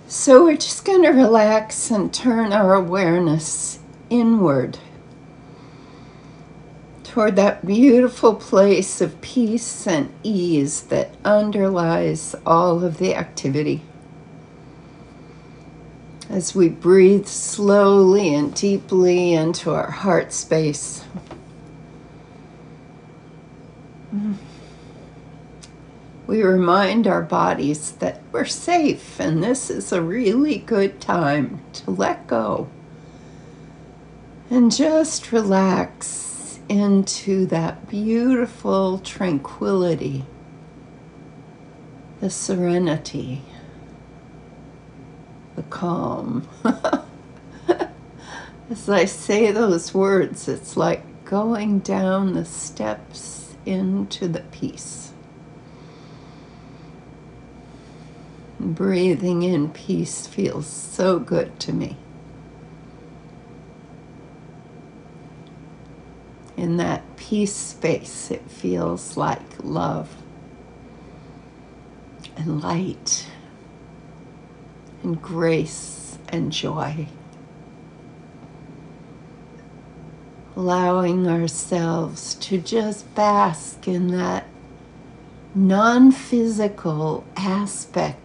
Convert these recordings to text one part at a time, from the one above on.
So we're just going to relax and turn our awareness inward toward that beautiful place of peace and ease that underlies all of the activity. As we breathe slowly and deeply into our heart space. We remind our bodies that we're safe, and this is a really good time to let go and just relax into that beautiful tranquility, the serenity, the calm. As I say those words, it's like going down the steps into the peace. Breathing in peace feels so good to me. In that peace space, it feels like love and light and grace and joy. Allowing ourselves to just bask in that non-physical aspect.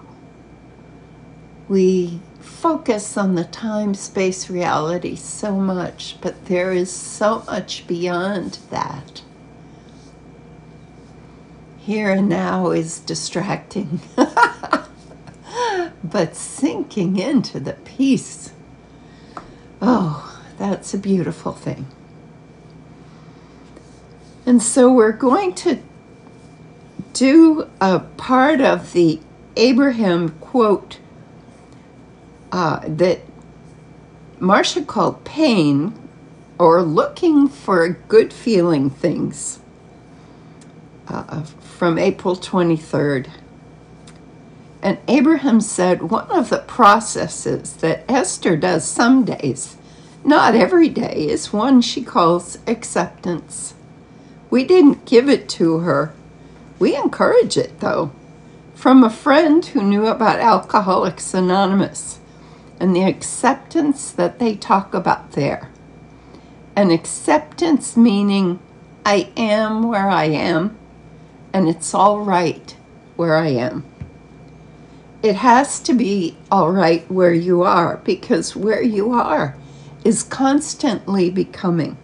We focus on the time-space reality so much, but there is so much beyond that. Here and now is distracting, but sinking into the peace, oh, that's a beautiful thing. And so we're going to do a part of the Abraham quote that Marcia called pain, or looking for good feeling things, from April 23rd. And Abraham said, one of the processes that Esther does some days, not every day, is one she calls acceptance. We didn't give it to her. We encourage it, though, from a friend who knew about Alcoholics Anonymous and the acceptance that they talk about there. An acceptance meaning I am where I am, and it's all right where I am. It has to be all right where you are, because where you are is constantly becoming.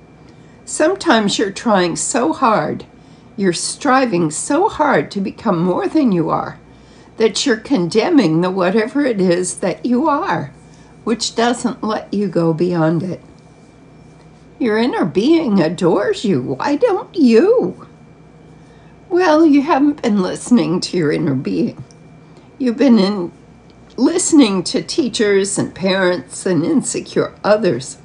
Sometimes you're trying so hard, you're striving so hard to become more than you are, that you're condemning the whatever it is that you are, which doesn't let you go beyond it. Your inner being adores you. Why don't you? Well, you haven't been listening to your inner being. You've been listening to teachers and parents and insecure others.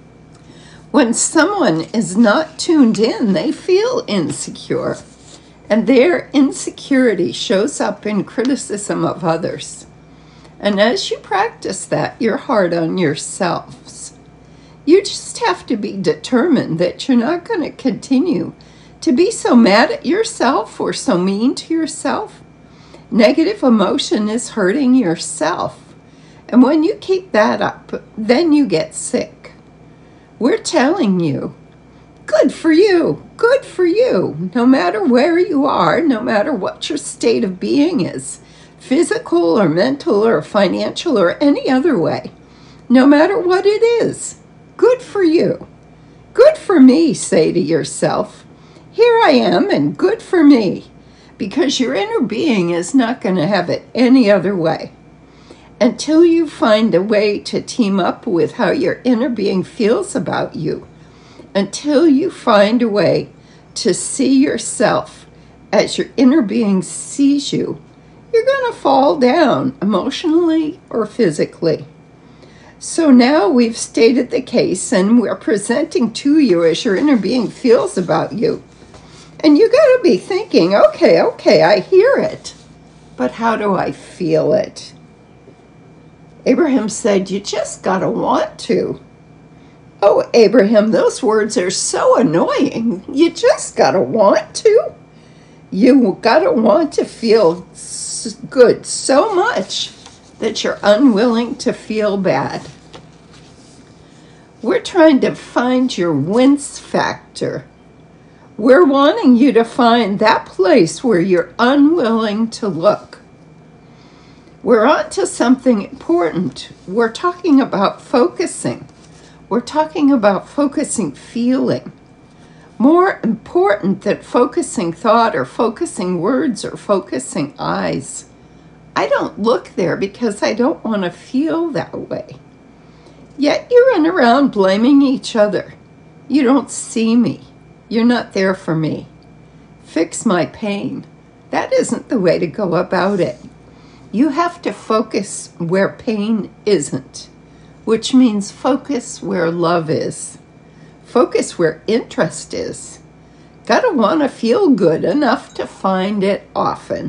When someone is not tuned in, they feel insecure. And their insecurity shows up in criticism of others. And as you practice that, you're hard on yourselves. You just have to be determined that you're not going to continue to be so mad at yourself or so mean to yourself. Negative emotion is hurting yourself. And when you keep that up, then you get sick. We're telling you, good for you, good for you, no matter where you are, no matter what your state of being is, physical or mental or financial or any other way, no matter what it is, good for you. Good for me, say to yourself. Here I am, and good for me, because your inner being is not going to have it any other way. Until you find a way to team up with how your inner being feels about you, until you find a way to see yourself as your inner being sees you, you're going to fall down emotionally or physically. So now we've stated the case, and we're presenting to you as your inner being feels about you. And you got to be thinking, okay, I hear it, but how do I feel it? Abraham said, you just got to want to. Oh, Abraham, those words are so annoying. You just got to want to. You got to want to feel good so much that you're unwilling to feel bad. We're trying to find your wince factor. We're wanting you to find that place where you're unwilling to look. We're on to something important. We're talking about focusing. We're talking about focusing feeling. More important than focusing thought or focusing words or focusing eyes. I don't look there because I don't want to feel that way. Yet you run around blaming each other. You don't see me. You're not there for me. Fix my pain. That isn't the way to go about it. You have to focus where pain isn't, which means focus where love is. Focus where interest is. Gotta want to feel good enough to find it often.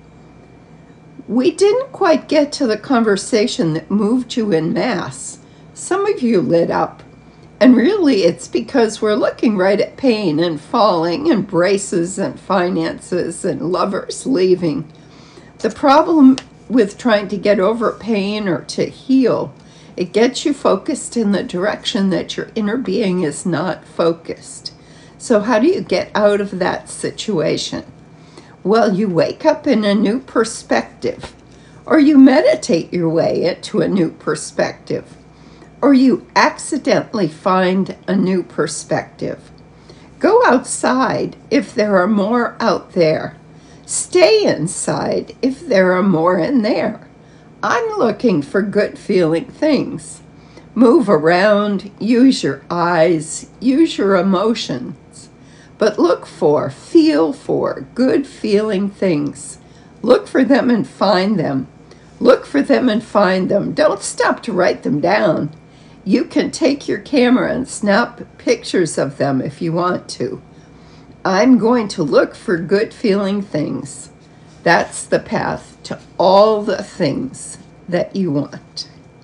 We didn't quite get to the conversation that moved you en masse. Some of you lit up. And really, it's because we're looking right at pain and falling and braces and finances and lovers leaving. The problem with trying to get over pain or to heal, it gets you focused in the direction that your inner being is not focused. So how do you get out of that situation? Well, you wake up in a new perspective, or you meditate your way into a new perspective. Or you accidentally find a new perspective. Go outside if there are more out there. Stay inside if there are more in there. I'm looking for good feeling things. Move around, use your eyes, use your emotions. But look for, feel for good feeling things. Look for them and find them. Look for them and find them. Don't stop to write them down. You can take your camera and snap pictures of them if you want to. I'm going to look for good feeling things. That's the path to all the things that you want.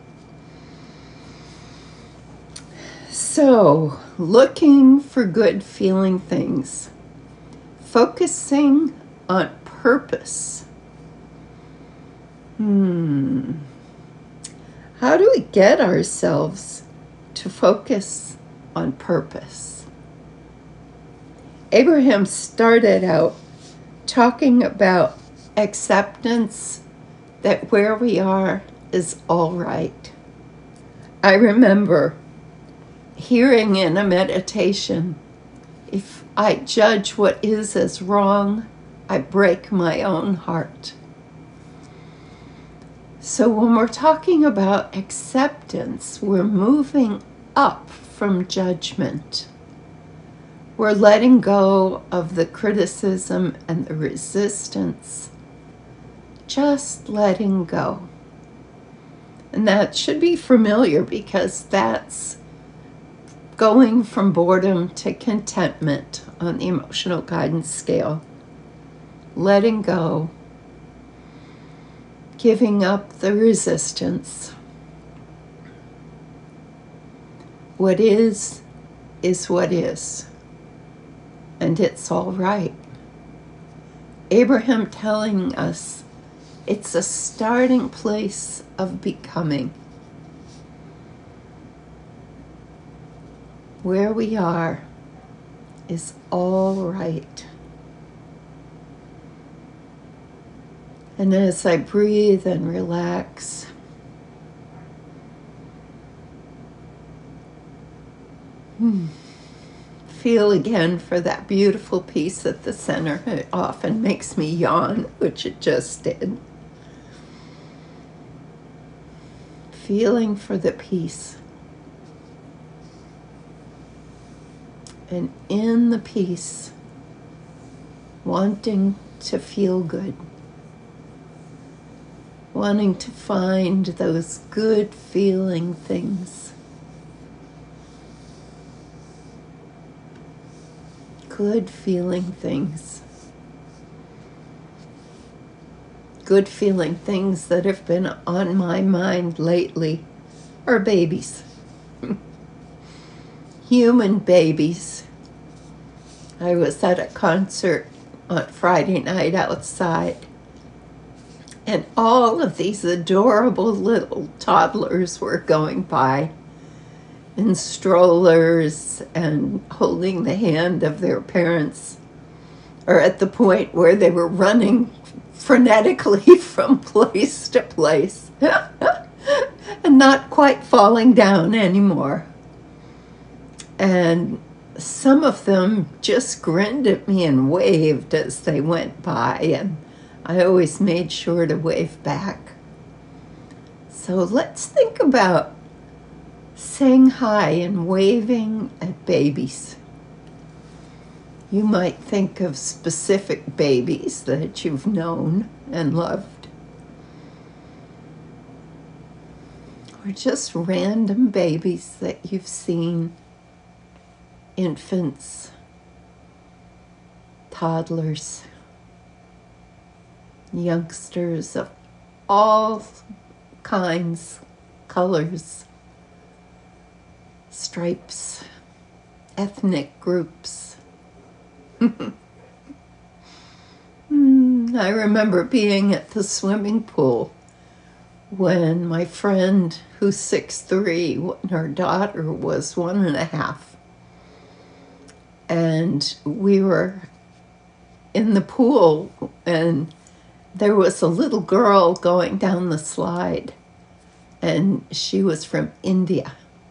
So, looking for good feeling things. Focusing on purpose. How do we get ourselves to focus on purpose? Abraham started out talking about acceptance that where we are is all right. I remember hearing in a meditation, if I judge what is as wrong, I break my own heart. So when we're talking about acceptance, we're moving up from judgment. We're letting go of the criticism and the resistance. Just letting go. And that should be familiar because that's going from boredom to contentment on the emotional guidance scale. Letting go. Giving up the resistance. What is what is. And it's all right. Abraham telling us it's a starting place of becoming. Where we are is all right. And as I breathe and relax, feel again for that beautiful peace at the center. It often makes me yawn, which it just did. Feeling for the peace. And in the peace, wanting to feel good. Wanting to find those good feeling things. Good feeling things. Good feeling things that have been on my mind lately are babies. Human babies. I was at a concert on Friday night outside. And all of these adorable little toddlers were going by in strollers and holding the hand of their parents, or at the point where they were running frenetically from place to place and not quite falling down anymore. And some of them just grinned at me and waved as they went by, and I always made sure to wave back. So let's think about saying hi and waving at babies. You might think of specific babies that you've known and loved, or just random babies that you've seen, infants, toddlers, youngsters of all kinds, colors, stripes, ethnic groups. I remember being at the swimming pool when my friend, who's 6'3", when her daughter was 1.5, and we were in the pool, and there was a little girl going down the slide, and she was from India.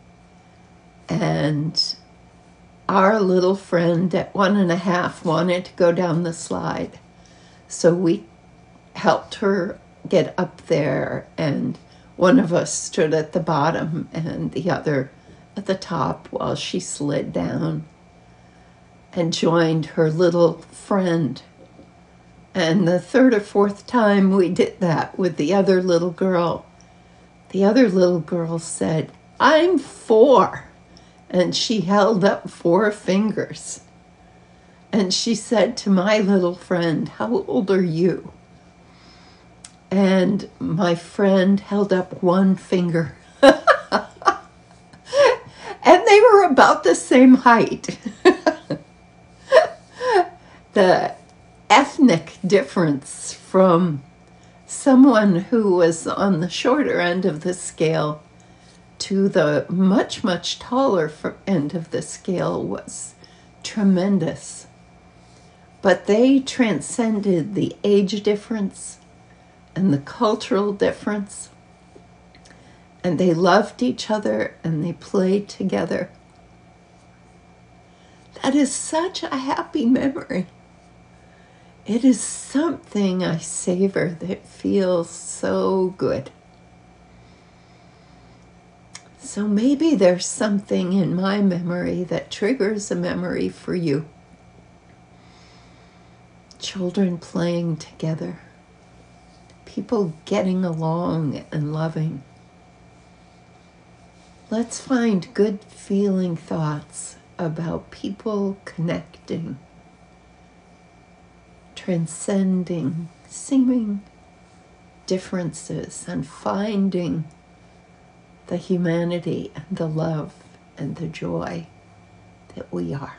And our little friend at 1.5 wanted to go down the slide. So we helped her get up there, and one of us stood at the bottom and the other at the top while she slid down and joined her little friend. And the third or fourth time we did that with the other little girl said, "I'm 4." And she held up 4 fingers. And she said to my little friend, "How old are you?" And my friend held up 1 finger. And they were about the same height. The ethnic difference from someone who was on the shorter end of the scale to the much, much taller end of the scale was tremendous. But they transcended the age difference and the cultural difference, and they loved each other and they played together. That is such a happy memory. It is something I savor that feels so good. So maybe there's something in my memory that triggers a memory for you. Children playing together, people getting along and loving. Let's find good feeling thoughts about people connecting, transcending seeming differences, and finding the humanity and the love and the joy that we are.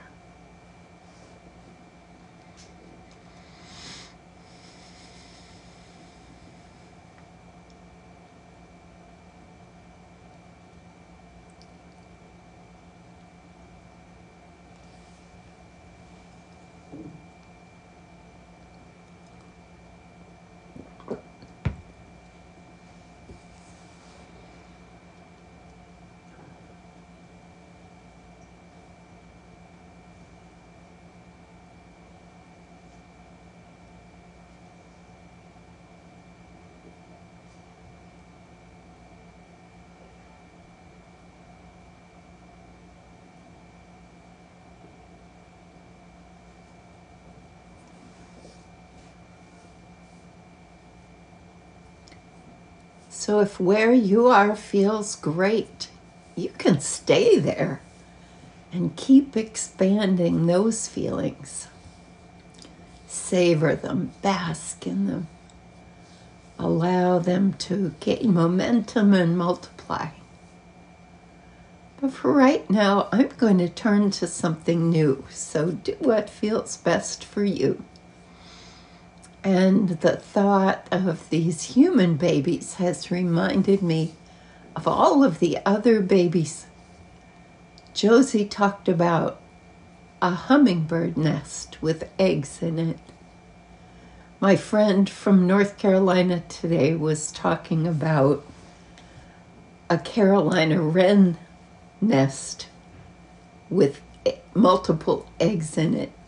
So if where you are feels great, you can stay there and keep expanding those feelings. Savor them, bask in them. Allow them to gain momentum and multiply. But for right now, I'm going to turn to something new. So do what feels best for you. And the thought of these human babies has reminded me of all of the other babies. Josie talked about a hummingbird nest with eggs in it. My friend from North Carolina today was talking about a Carolina wren nest with multiple eggs in it.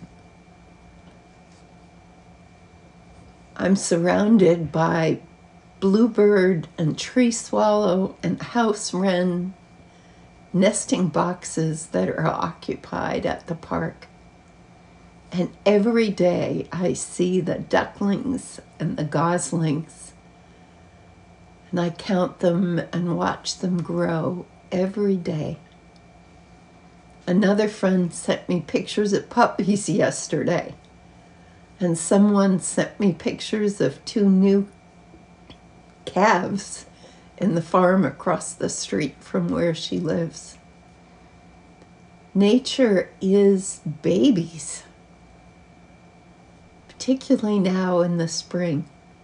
I'm surrounded by bluebird and tree swallow and house wren nesting boxes that are occupied at the park. And every day I see the ducklings and the goslings, and I count them and watch them grow every day. Another friend sent me pictures of puppies yesterday, and someone sent me pictures of 2 new calves in the farm across the street from where she lives. Nature is babies, particularly now in the spring.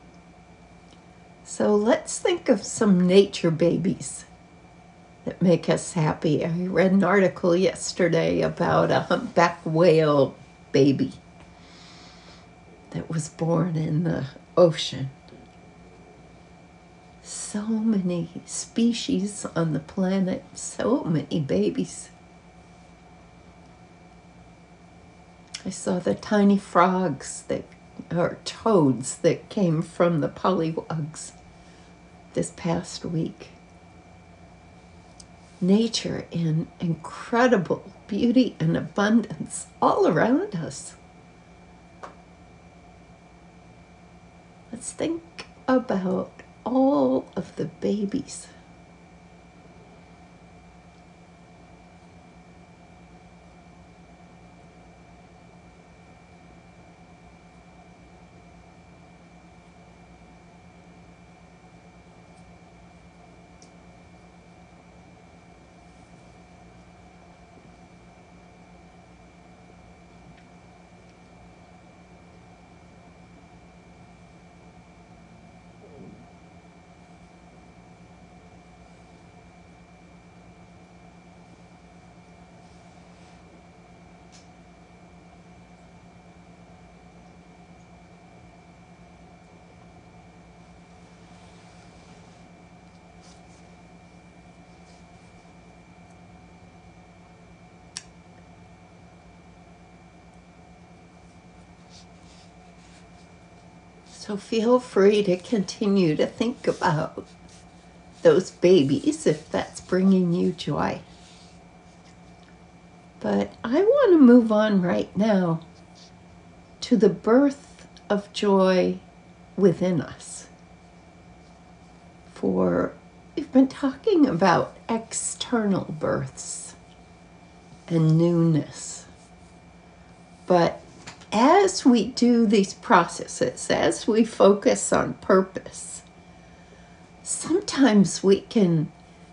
So let's think of some nature babies that make us happy. I read an article yesterday about a humpback whale baby that was born in the ocean. So many species on the planet, so many babies. I saw the tiny frogs or toads that came from the pollywugs this past week. Nature in incredible beauty and abundance all around us. Let's think about all of the babies. So feel free to continue to think about those babies if that's bringing you joy. But I want to move on right now to the birth of joy within us. For we've been talking about external births and newness. But as we do these processes, as we focus on purpose, sometimes we can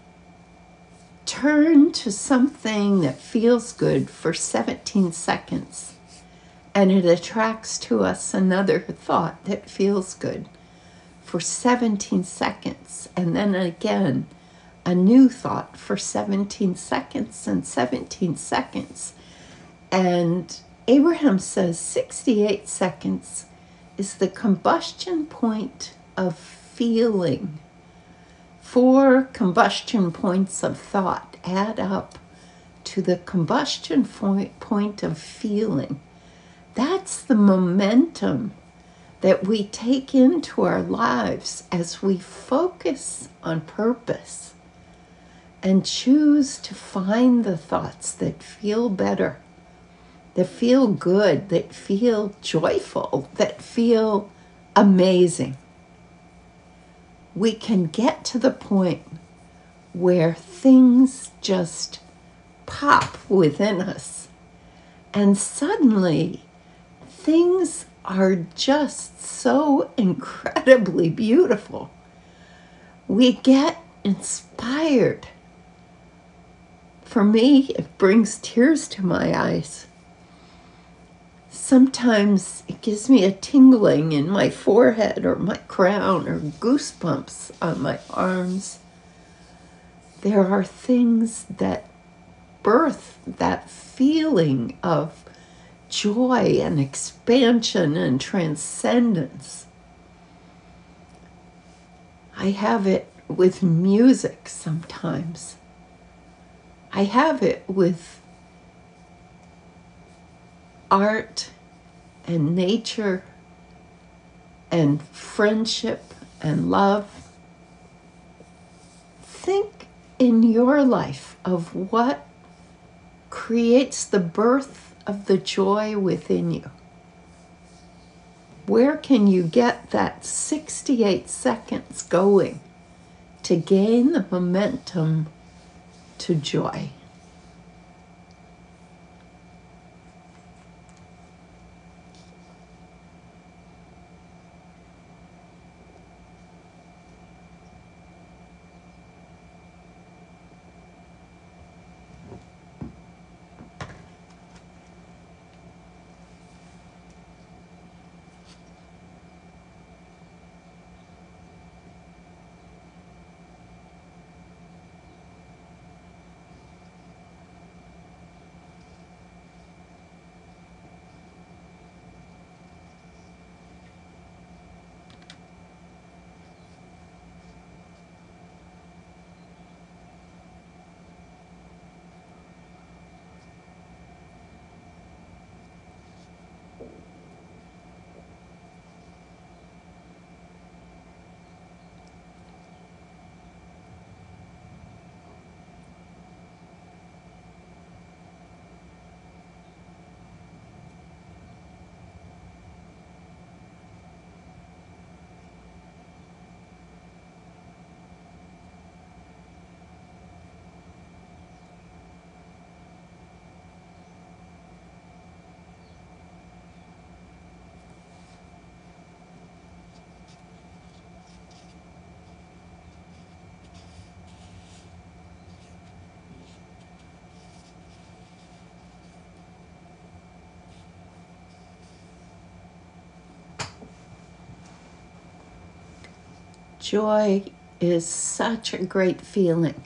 turn to something that feels good for 17 seconds, and it attracts to us another thought that feels good for 17 seconds, and then again, a new thought for 17 seconds and 17 seconds. And Abraham says 68 seconds is the combustion point of feeling. 4 combustion points of thought add up to the combustion point of feeling. That's the momentum that we take into our lives as we focus on purpose and choose to find the thoughts that feel better, that feel good, that feel joyful, that feel amazing. We can get to the point where things just pop within us, and suddenly things are just so incredibly beautiful. We get inspired. For me, it brings tears to my eyes. Sometimes it gives me a tingling in my forehead or my crown or goosebumps on my arms. There are things that birth that feeling of joy and expansion and transcendence. I have it with music sometimes. I have it with art and nature and friendship and love. Think in your life of what creates the birth of the joy within you. Where can you get that 68 seconds going to gain the momentum to joy? Joy is such a great feeling.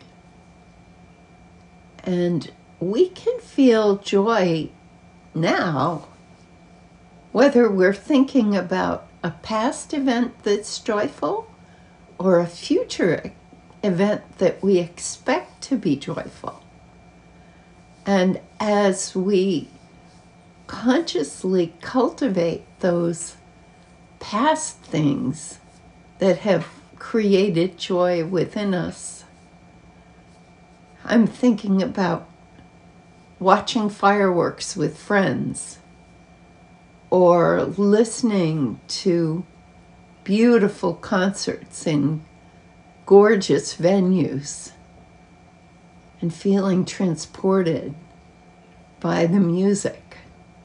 And we can feel joy now, whether we're thinking about a past event that's joyful or a future event that we expect to be joyful. And as we consciously cultivate those past things that have created joy within us, I'm thinking about watching fireworks with friends or listening to beautiful concerts in gorgeous venues and feeling transported by the music.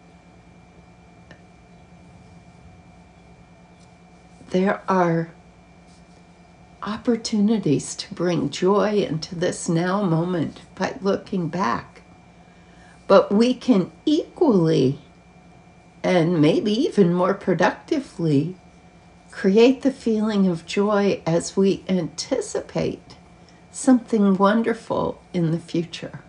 There are opportunities to bring joy into this now moment by looking back. But we can equally, and maybe even more productively, create the feeling of joy as we anticipate something wonderful in the future.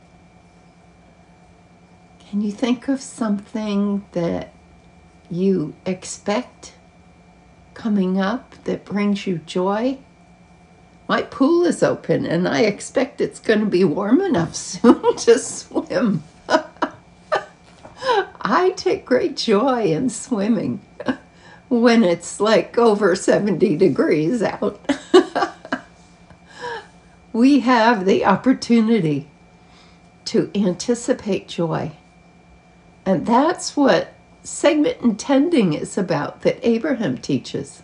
Can you think of something that you expect coming up that brings you joy? My pool is open and I expect it's going to be warm enough soon to swim. I take great joy in swimming when it's like over 70 degrees out. We have the opportunity to anticipate joy. And that's what segment intending is about, that Abraham teaches.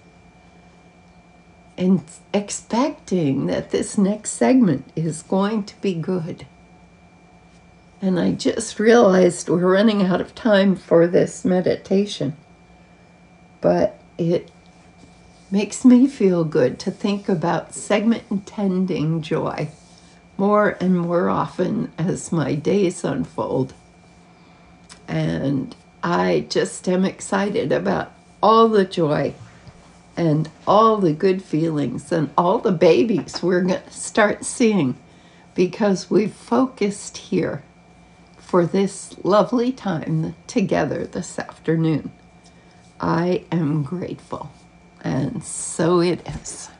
And expecting that this next segment is going to be good. And I just realized we're running out of time for this meditation. But it makes me feel good to think about segment intending joy more and more often as my days unfold. And I just am excited about all the joy and all the good feelings and all the babies we're going to start seeing because we've focused here for this lovely time together this afternoon. I am grateful, and so it is.